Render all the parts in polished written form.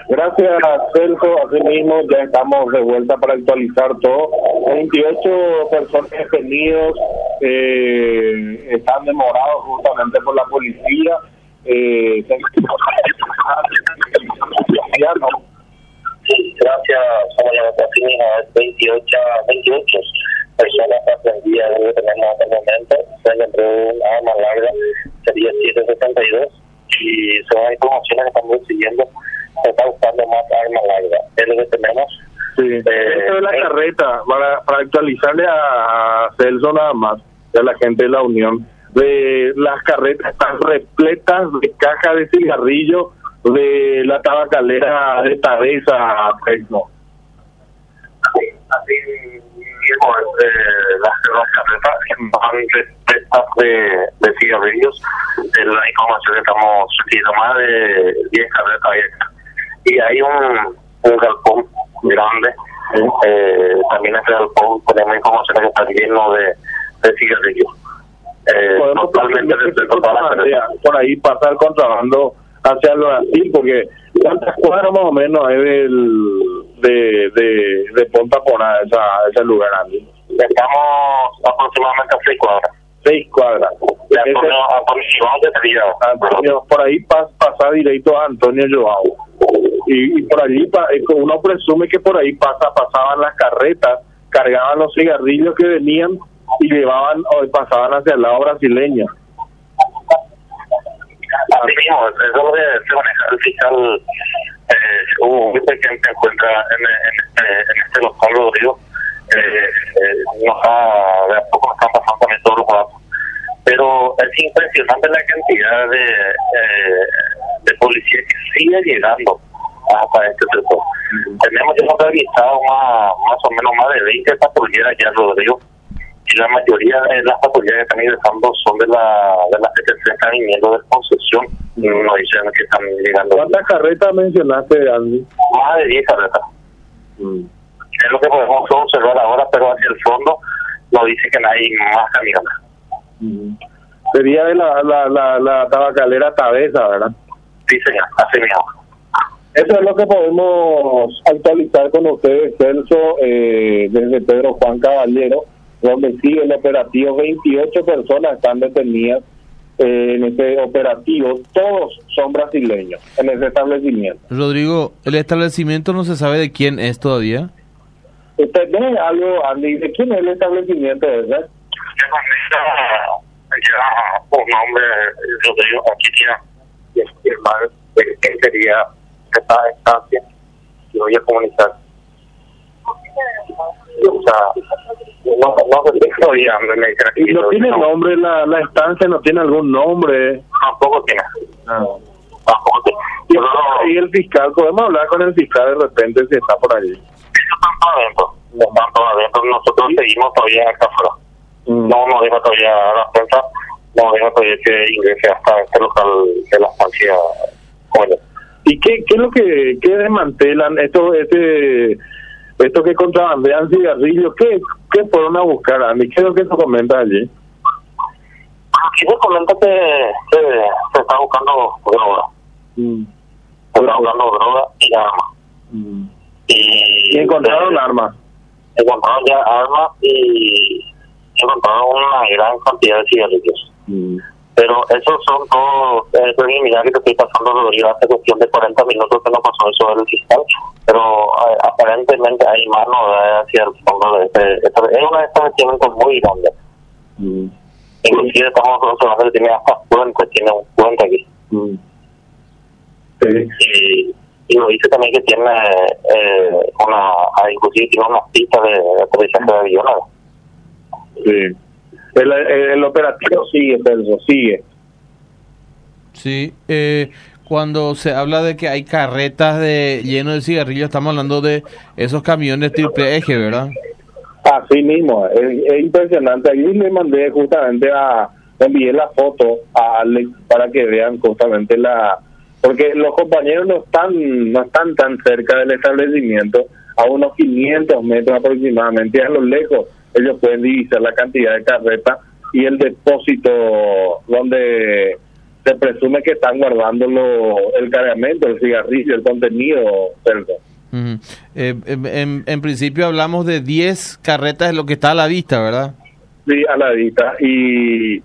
Gracias, Celso. Asimismo, ya estamos de vuelta para actualizar todo. 28 personas detenidos están demorados justamente por la policía. Gracias, somos la votación a 28 personas aprendidas que tenemos hasta el momento. Se encontró un arma larga, sería 772, y son las informaciones que estamos siguiendo. Se está buscando más armas largas. Es lo que tenemos. Sí. Esto de la carreta, para actualizarle a Celso nada más, de la gente de la Unión, de las carretas están repletas de cajas de cigarrillos de la tabacalera de Tabesa, Fresno. Así mismo, las carretas van repletas de cigarrillos. La información que estamos siguiendo, más de 10 carretas abiertas. Y hay un galpón grande. También en ese galpón tenemos información que está lleno de cigarrillos. Totalmente por ahí pasa el contrabando hacia el Brasil, porque ¿cuántas cuadras más o menos hay de Ponta Porá, ese lugar, Andy? Estamos aproximadamente a 6 cuadras. 6 cuadras. Antonio, por ahí pasa directo a Antonio Joao. Y por allí uno presume que por ahí pasaban las carretas, cargaban los cigarrillos que venían y llevaban o pasaban hacia el lado brasileño. Así mismo, eso es lo que se maneja el fiscal. Un que se encuentra en este local, Rodrigo. De a poco están pasando también todos los datos. Pero es impresionante la cantidad de policía que sigue llegando hasta este sector. Tenemos ya realizado más o menos más de 20 patrulleras ya, Rodrigo, y la mayoría de las patrulleras que están ingresando son de las que se están viniendo de concesión. Nos dicen que están llegando. ¿Cuántas carretas mencionaste, Andy? Más de 10 carretas. Es lo que podemos observar ahora, pero hacia el fondo nos dice que no hay más camiones. Sería de la tabacalera Tabesa, ¿verdad? Sí, señor, así mismo. Eso es lo que podemos actualizar con ustedes, Celso, desde Pedro Juan Caballero, donde sigue el operativo. 28 personas están detenidas en este operativo. Todos son brasileños en ese establecimiento. Rodrigo, ¿el establecimiento no se sabe de quién es todavía? ¿Usted ve algo, Andy, de quién es el establecimiento ese? Ya un nombre, Rodrigo, aquí ya firmar quién sería esta instancia y voy a comunicar. O sea, no sé todavía me dicen aquí. ¿Y no tiene nombre la instancia? ¿No tiene algún nombre? Tampoco tiene. Tampoco tiene. Y el fiscal, podemos hablar con el fiscal de repente si está por allí. Ellos están todos adentro. Nosotros seguimos todavía acá afuera. No nos deja todavía la cuenta, no deja todavía que ingrese hasta este local de la estancia. Bueno. ¿Y qué es lo que desmantelan esto que contrabandean cigarrillos? ¿Qué fueron a buscar, Andy? ¿Qué es lo que se comenta allí? Aquí se comenta que se está buscando droga. Se está buscando droga y armas. ¿Y encontraron armas? Encontraron ya armas y encontraron una gran cantidad de cigarrillos. Pero esos son todos preliminares que estoy pasando, Rodrigo, hace cuestión de 40 minutos que nos pasó eso del fiscal, pero aparentemente hay más novedades hacia el fondo de este. Es un establecimiento muy grande. Inclusive estamos observando que tiene hasta puentes, tiene un puente aquí. Sí. Y nos dice también que tiene inclusive tiene una pista de aterrizaje de aviones. Sí. El operativo sigue, Celso, sigue. Sí, cuando se habla de que hay carretas lleno de cigarrillos, estamos hablando de esos camiones triple eje, ¿verdad? Así mismo, es impresionante. Allí le mandé justamente envié la foto a Alex para que vean justamente porque los compañeros no están tan cerca del establecimiento, a unos 500 metros aproximadamente, y a lo lejos ellos pueden divisar la cantidad de carretas y el depósito donde se presume que están guardando el cargamento, el cigarrillo, el contenido, Celso. Uh-huh. En principio hablamos de 10 carretas, es lo que está a la vista, ¿verdad? Sí, a la vista, y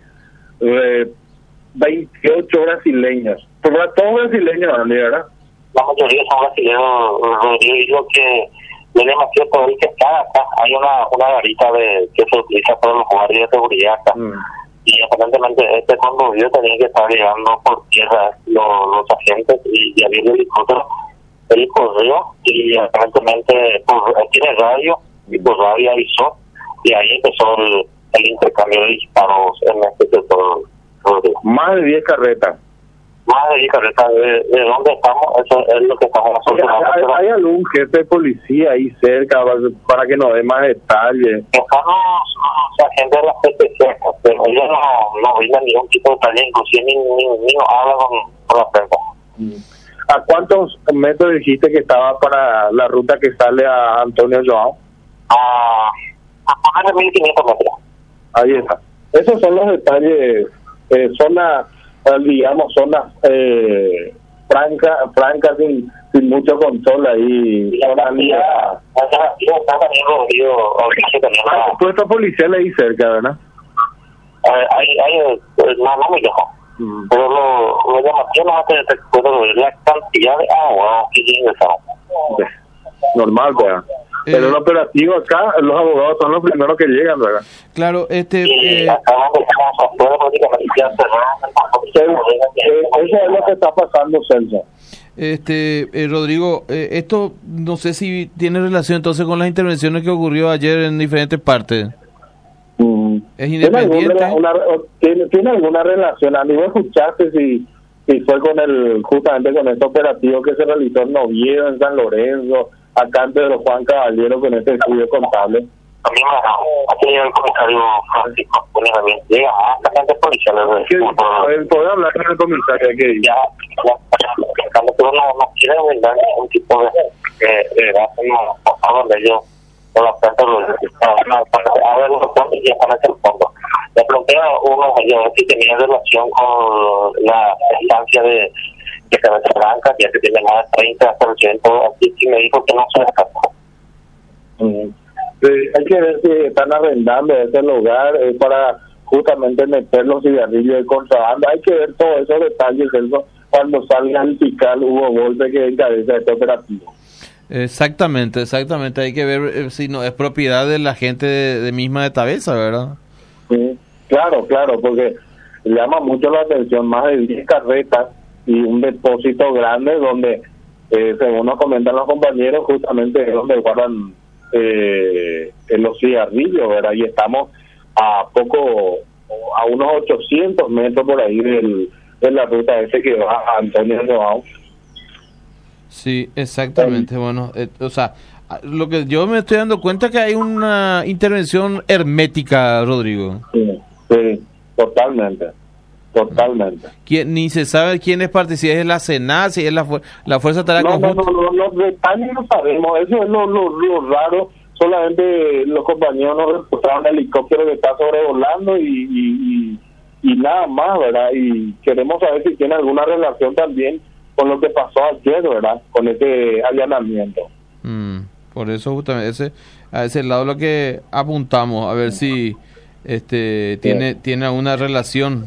28 brasileños, todos brasileños, Andy, ¿verdad? La mayoría son brasileños, Rodrigo, y lo que es demasiado por el que está acá, hay una varita que se utiliza para los guardias de seguridad acá. Y aparentemente cuando yo tenía que estar llegando por tierra los agentes y había el helicóptero, el correo, y aparentemente pues, tiene radio, y por radio avisó, y ahí empezó el intercambio de disparos en este sector. Más de 10 carretas. Más de 10 carretas. ¿De dónde estamos? Eso es lo que estamos solucionando. ¿Hay algún jefe de policía ahí cerca para que nos dé más detalles? Estamos agentes de la PPC, pero ellos no brindan ningún tipo de detalle, inclusive ni nos hablan con la prensa. ¿A cuántos metros dijiste que estaba para la ruta que sale a Antonio Joao? A más de 1.500 metros. Ahí está. Esos son los detalles, zonas francas sin mucho control ahí. Hay puesto policial ahí cerca, ¿verdad? No me lejos. Pero lo llamativo no es que puedo ver la cantidad de agua que ingresamos. Normal, ¿verdad? Pero el operativo acá, los abogados son los primeros que llegan, ¿verdad? Claro, Eso es lo que está pasando, Celso. Rodrigo, esto no sé si tiene relación entonces con las intervenciones que ocurrió ayer en diferentes partes. ¿Es independiente? ¿Tiene alguna relación? A nivel escuchaste si fue justamente con este operativo que se realizó en Oviedo, en San Lorenzo, acá antes de los Juan Caballero con este estudio contable. A mí aquí llega el comisario Francisco, llega la gente policial. ¿Puede hablar con el comisario? Ya, pero no quiere brindar un tipo de donde yo con la planta a ver los fondos y están en el fondo. Le pregunté a uno si tenía relación con la estancia de Cabeza Blanca, ya que tiene más de 30%, así que me dijo que no se descartó. Hay que ver si están arrendando ese lugar para justamente meter los cigarrillos de contrabando. Hay que ver todos esos detalles, eso cuando salga el fiscal Hugo Volpe que encabeza este operativo. Exactamente, hay que ver si no es propiedad de la gente de misma de Tabesa, ¿verdad? Sí, claro, porque llama mucho la atención, más de 10 carretas y un depósito grande donde, según nos comentan los compañeros, justamente es donde guardan en los cigarrillos, ¿verdad? Y estamos a unos 800 metros por ahí de la ruta que va a Antonio Joao. Sí, exactamente. Bueno, o sea, lo que yo me estoy dando cuenta es que hay una intervención hermética, Rodrigo. Sí, totalmente. Ni se sabe quiénes participan, si es la SENA, si es la Fuerza Tarea Conjunta. No, los detalles no sabemos, eso es lo raro. Solamente los compañeros nos reportaron el helicóptero que está sobrevolando y nada más, ¿verdad? Y queremos saber si tiene alguna relación también con lo que pasó ayer, ¿verdad? Con ese allanamiento. Por eso justamente a ese lado lo que apuntamos, a ver si tiene alguna relación.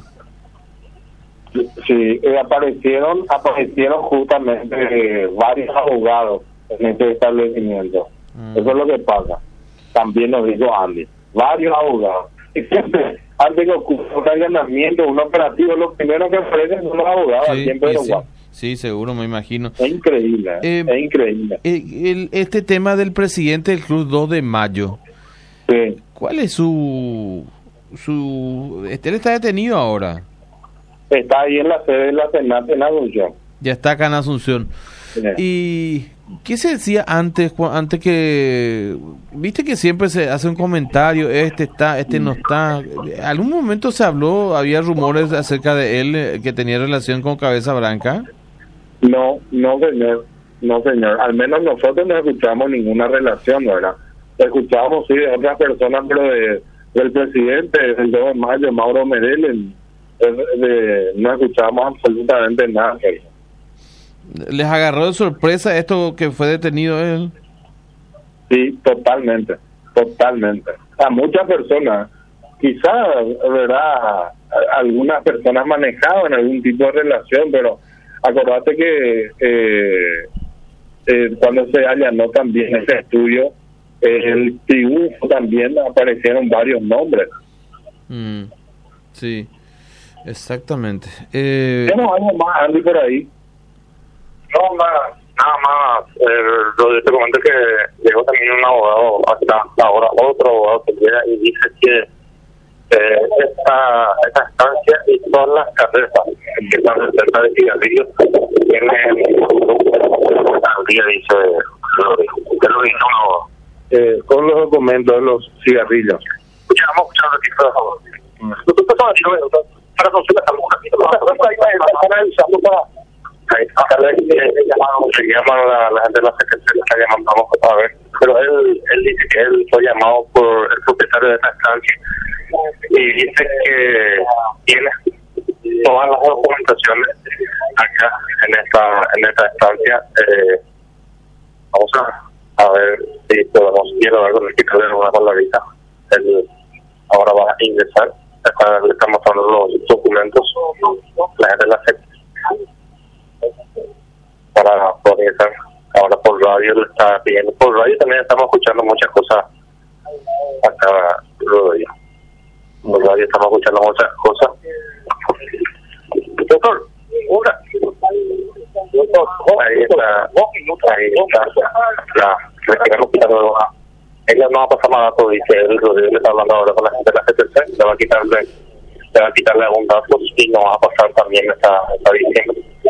Sí, aparecieron justamente varios abogados en este establecimiento. Eso es lo que pasa. También nos dijo Andy, varios abogados. Y siempre, antes que ocurra un allanamiento, un operativo, lo primero que ofrecen son los abogados. Sí, seguro, me imagino. Es increíble, es increíble. Este tema del presidente del Club 2 de Mayo, sí. ¿Cuál es su él está detenido ahora? Está ahí en la sede de la Senat en Asunción. Ya está acá en Asunción. Sí. ¿Y qué se decía antes que... Viste que siempre se hace un comentario, este no está... ¿Algún momento se habló, había rumores acerca de él que tenía relación con Cabeza Blanca? No, señor. Al menos nosotros no escuchamos ninguna relación, ¿verdad? Escuchamos, sí, de otras personas, pero del presidente, del 2 de mayo, Mauro Medel, no escuchábamos absolutamente nada. ¿Les agarró de sorpresa esto que fue detenido él? Sí, totalmente. A muchas personas, quizás, ¿verdad? Algunas personas manejaban algún tipo de relación, pero acordate que cuando se allanó también ese estudio, el triunfo también aparecieron varios nombres. Sí, exactamente. ¿Tenemos algo más, Andy, por ahí? No, nada más. Lo te comento que llegó también un abogado, hasta ahora otro abogado que llega y dice que esta estancia y todas las carreras que están cerca de cigarrillos tienen al día, dice lo dijo un abogado. Con los documentos de los cigarrillos. Vamos a escuchar un ratito, por favor. Para consultar un ratito, se llama la gente de la secretaría, está llamando, vamos a ver, pero él dice que él fue llamado por el propietario de esta estancia y dice que tiene todas las documentaciones acá en esta estancia. Vamos a ver si podemos, quiero ver con el fiscal de una palabrita. Él ahora va a ingresar, le estamos dando los documentos, la gente de la secretaría para organizar. Ahora por radio le está pidiendo, por radio también estamos escuchando muchas cosas acá, por radio estamos escuchando muchas cosas. Doctor, ahí está ella no va a pasar más datos, dice el Rodrigo, le está hablando ahora con la gente de la CTC, le va a quitarle algún dato y no va a pasar también, está diciendo.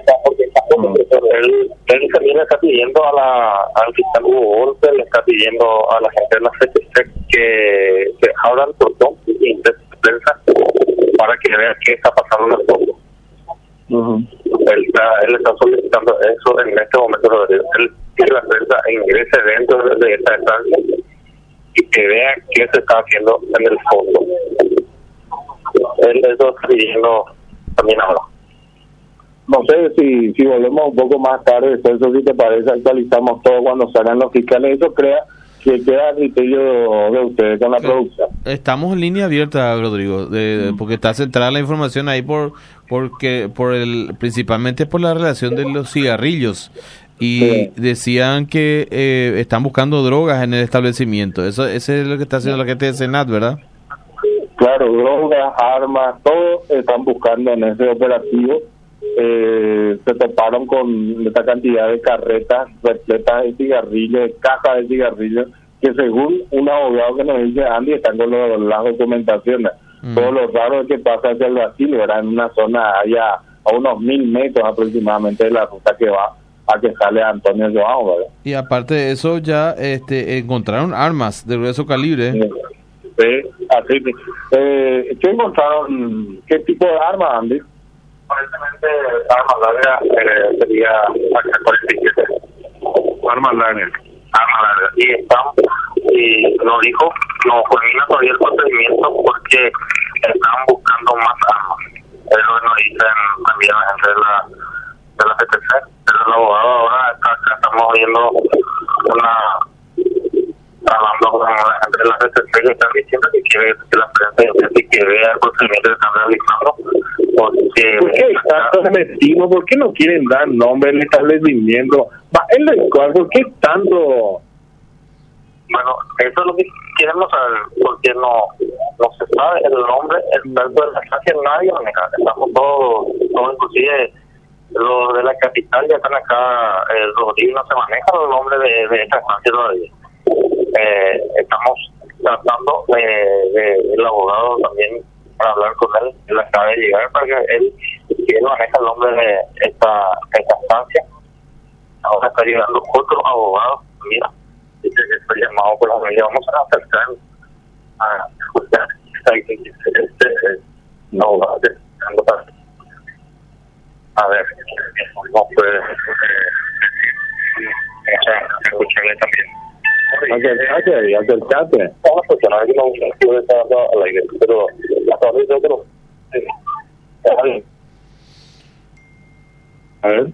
Él también le está pidiendo al fiscal Hugo Golpe, le está pidiendo a la gente de la CTC que abran el portón y prensa para que vean qué está pasando en el fondo. Él está solicitando eso en este momento. Él quiere la prensa ingrese dentro de esta estancia y que vea qué se está haciendo en el fondo. Él está pidiendo también ahora. No sé si volvemos un poco más tarde, eso si te parece, actualizamos todo cuando salgan los fiscales. Eso que queda a criterio de ustedes con la producción. Estamos en línea abierta, Rodrigo, porque está centrada la información ahí principalmente por la relación de los cigarrillos. Y decían que están buscando drogas en el establecimiento. Eso es lo que está haciendo la gente de Senat, ¿verdad? Claro, drogas, armas, todo están buscando en ese operativo. Se toparon con esta cantidad de carretas repletas de cigarrillos, de cajas de cigarrillos, que según un abogado que nos dice, Andy, están con las documentaciones. Todo lo raro es que pasa hacia el Brasil, ¿verdad? En una zona allá a unos 1.000 metros aproximadamente de la ruta que va a que sale Antonio Joao, ¿verdad? Y aparte de eso, ya encontraron armas de grueso calibre. Sí, así. ¿Qué encontraron? ¿Qué tipo de armas, Andy? Aparentemente, armas largas sería AK-47. Armas largas. Y lo dijo, no culmina todavía el procedimiento porque están buscando más armas. Es lo que nos dicen también la gente de la PTC. El abogado ahora estamos viendo hablando con la gente de la PTC que están diciendo que quiere que la prensa que vea el procedimiento que están realizando. ¿Por qué tanto se metimos? ¿Por qué no quieren dar nombre al establecimiento? ¿Por qué tanto? Bueno, eso es lo que queremos saber, porque no se sabe el nombre, el tanto de la estancia, nadie lo maneja. Estamos todos inclusive los de la capital ya están acá, Rodrigo no se maneja el nombre de esta estancia todavía. Estamos tratando del abogado también para hablar con él acaba de llegar para que él maneja el nombre de esta estancia. Ahora está llegando otro abogado, mira, dice que está llamado por la familia. Vamos a acercar a escuchar abogado a ver, no puede escucharle también. Acercate. Vamos a escuchar, a ver si no puede estar al aire, pero hasta ahora yo creo. A ver.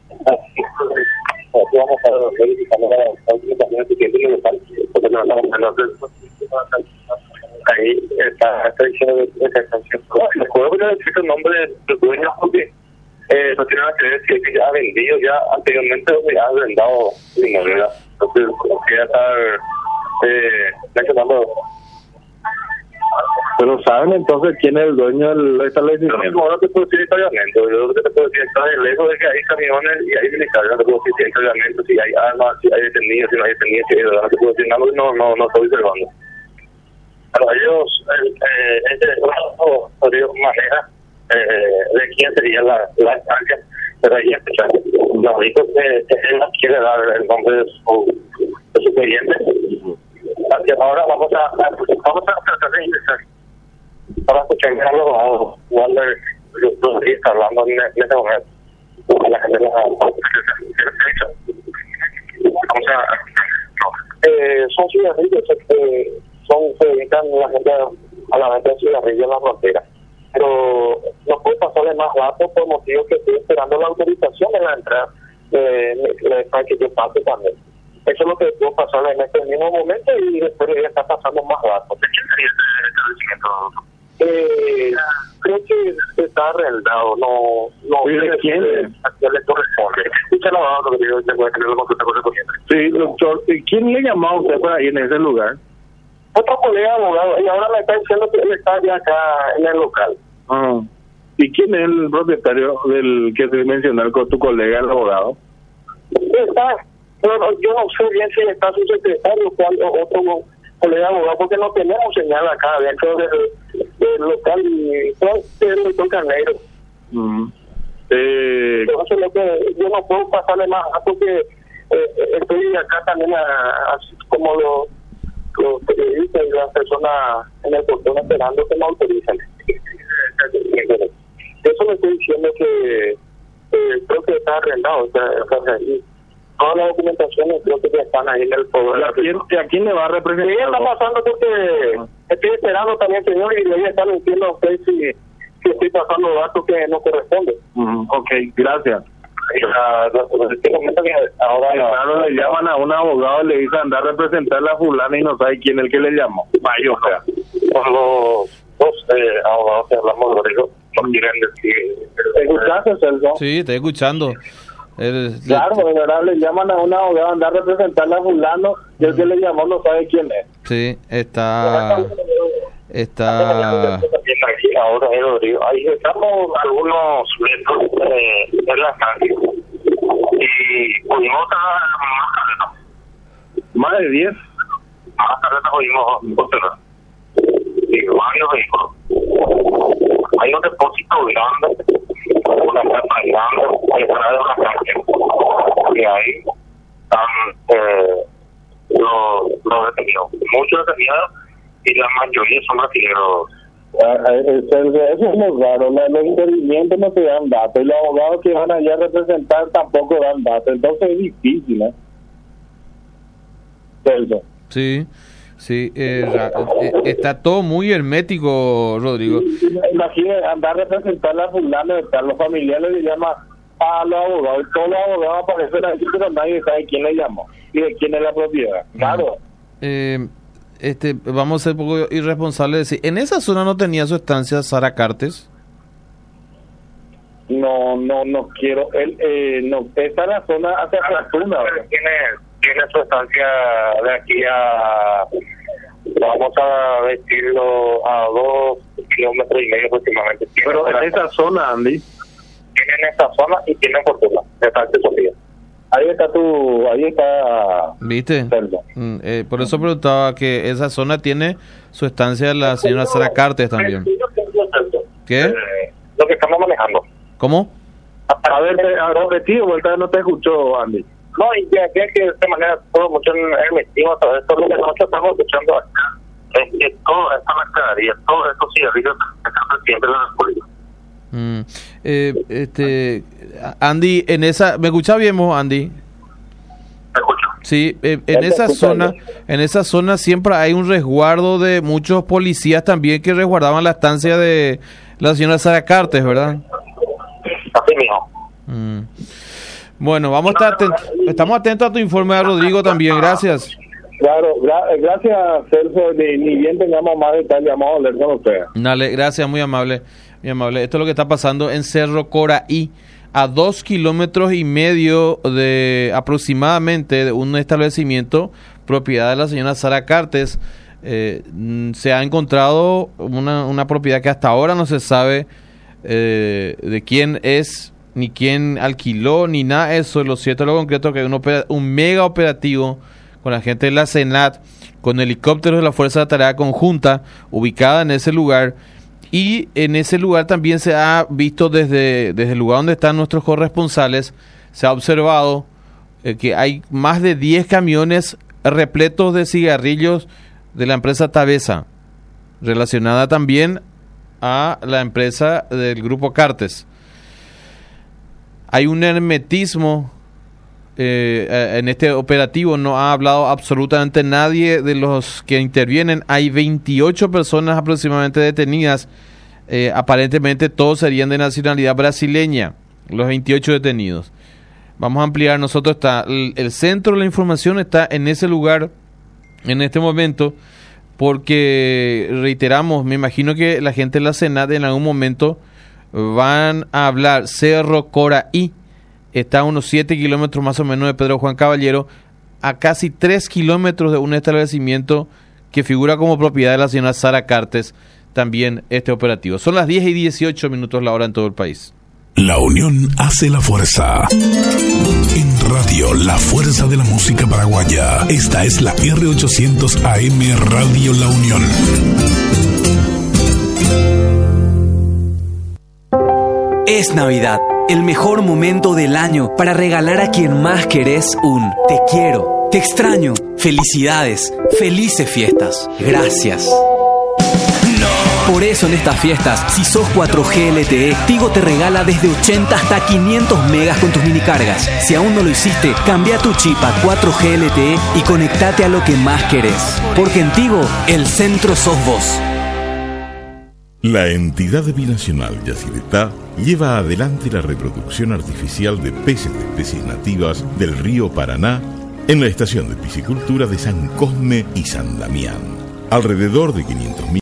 Vamos a verificar la utilización de tiempo local, porque no estamos hablando ahí está diciendo de canción. Recuerdo que decir el nombre del dueño porque no tiene nada que ver si ya ha vendido ya anteriormente o ya ha vendado dinero, ¿verdad? Entonces quería estar mencionando. Pero ¿saben entonces quién es el dueño del establecimiento? No te puedo decir italianamente, yo lo que te puedo decir está de lejos de que hay camiones y hay militares, no te puedo decir si hay italianamente, si hay armas, si hay detenidos, si no hay detenidos, si hay, no te puedo decir nada, no estoy observando. Pero ellos, ellos maneja de quién sería la estancia, pero ahí empezar. Nos dijo que él quiere dar el nombre de su cliente. Así que ahora vamos a tratar de ingresar para escuchar a los Wander, los que está hablando en este momento. La gente vamos a son cigarrillos se dedican la gente a la venta de cigarrillos en la frontera, pero no puede pasarle más rato por motivos que estoy esperando la autorización de la entrada para que yo pase también. Eso es lo que puedo pasarle en este mismo momento y después ya está pasando más rato. ¿De quién sería este establecimiento? Creo que está arrendado, no. ¿Y de quién? ¿A quién le corresponde? Escucha la abogado que yo tengo que tener la consulta con el cliente. Sí, doctor. ¿Y quién le llamó a usted por ahí en ese lugar? Otro colega abogado, y ahora me está diciendo que él está ya acá en el local. Ah. ¿Y quién es el propietario del que te mencionó con tu colega, el abogado? Está, yo no sé bien si está su secretario o otro colega abogado, porque no tenemos señal acá dentro del local y todo es el doctor Carneiro. Entonces lo que yo no puedo pasarle más porque estoy acá también como los periodistas y las personas en el portón esperando que me autoricen. Eso le estoy diciendo que creo que está arrendado, y todas las documentaciones creo que ya están ahí en el poder. ¿A quién le va a representar? Sí, está pasando porque estoy esperando también, señor, y le voy a estar diciendo a usted si estoy pasando datos que no corresponden. Ok, gracias. Ahora claro, le llaman a un abogado y le dicen andar a representar a la fulana y no sabe quién es el que le llamó. Vaya, o sea. Por los dos abogados que hablamos, Rodrigo, no quieren decir. ¿Te escuchaste, Celso? Sí, estoy escuchando. Claro, de verdad le llaman a un abogado andar a representar a fulano y el que le llamó no sabe quién es. Sí, está ahora Rodrigo, ahí estamos algunos metros en la estancia y pudimos trabajar más de 10 más tarde pudimos observar y varios vehículos. Hay un depósito grande, una casa grande, hay fuera de una calle y ahí están los detenidos, muchos detenidos y la mayoría son brasileños. Eso es lo raro, los intervinientes no te dan datos y los abogados que van allá a representar tampoco dan datos, entonces es difícil, ¿eh? Celso. Sí, está todo muy hermético, Rodrigo. Imagínate andar a representar a fulano, los familiares le llaman a los abogados, y todos los abogados aparecen ahí, pero nadie sabe quién le llamó y de quién es la propiedad. Claro. Vamos a ser un poco irresponsables de decir, ¿en esa zona no tenía su estancia Sara Cartes? No quiero, no, está en la zona hacia Fortuna. Tiene su estancia de aquí a, vamos a vestirlo a 2 kilómetros y medio aproximadamente. Pero en esa zona, Andy. Tienen esa zona y tienen Fortuna, de Santa Sofía. Ahí está. ¿Viste? Por eso preguntaba que esa zona tiene su estancia la señora Sara Cartes también. ¿Qué? Lo que estamos manejando. ¿Cómo? A ver, repetido, vuelta no te escuchó, Andy. No, y ya que de esta manera todo mucho en el metido, todo esto, lo que nosotros estamos escuchando acá es que toda esta mercadería, todos estos cigarrillos están siempre en la policía. Andy, en esa, ¿me escucha bien vos, Andy? ¿Me escucho? Sí, en esa zona siempre hay un resguardo de muchos policías también que resguardaban la estancia de la señora Sara Cartes, ¿verdad? Así mismo. Bueno, estamos atentos a tu informe, Rodrigo, también. Gracias. Claro, gracias, Celso. Ni bien tengamos más detalles, vamos a hablar con usted. Dale, gracias, muy amable, muy amable. Esto es lo que está pasando en Cerro Coraí, a 2 kilómetros y medio de aproximadamente de un establecimiento propiedad de la señora Sara Cartes. Se ha encontrado una propiedad que hasta ahora no se sabe de quién es, ni quién alquiló, ni nada de eso. Lo cierto, lo concreto, que hay un mega operativo con la gente de la Senat, con helicópteros de la Fuerza de Tarea Conjunta ubicada en ese lugar. Y en ese lugar también se ha visto desde el lugar donde están nuestros corresponsales, se ha observado que hay más de 10 camiones repletos de cigarrillos de la empresa Tabesa, relacionada también a la empresa del grupo Cartes. Hay un hermetismo en este operativo, no ha hablado absolutamente nadie de los que intervienen. Hay 28 personas aproximadamente detenidas, aparentemente todos serían de nacionalidad brasileña, los 28 detenidos. Vamos a ampliar, nosotros el centro de la información está en ese lugar en este momento, porque reiteramos, me imagino que la gente de la Senat en algún momento van a hablar. Cerro Coraí está a unos 7 kilómetros más o menos de Pedro Juan Caballero, a casi 3 kilómetros de un establecimiento que figura como propiedad de la señora Sara Cartes, también este operativo. Son las 10:18 la hora en todo el país. La unión hace la fuerza. En radio, la fuerza de la música paraguaya. Esta es la R800 AM Radio La Unión. Es Navidad, el mejor momento del año para regalar a quien más querés un te quiero, te extraño, felicidades, felices fiestas, gracias. Por eso en estas fiestas, si sos 4G LTE, Tigo te regala desde 80 hasta 500 megas con tus minicargas. Si aún no lo hiciste, cambia tu chip a 4G LTE y conectate a lo que más querés. Porque en Tigo, el centro sos vos. La entidad binacional Yacyretá lleva adelante la reproducción artificial de peces de especies nativas del río Paraná en la estación de piscicultura de San Cosme y San Damián. Alrededor de 500.000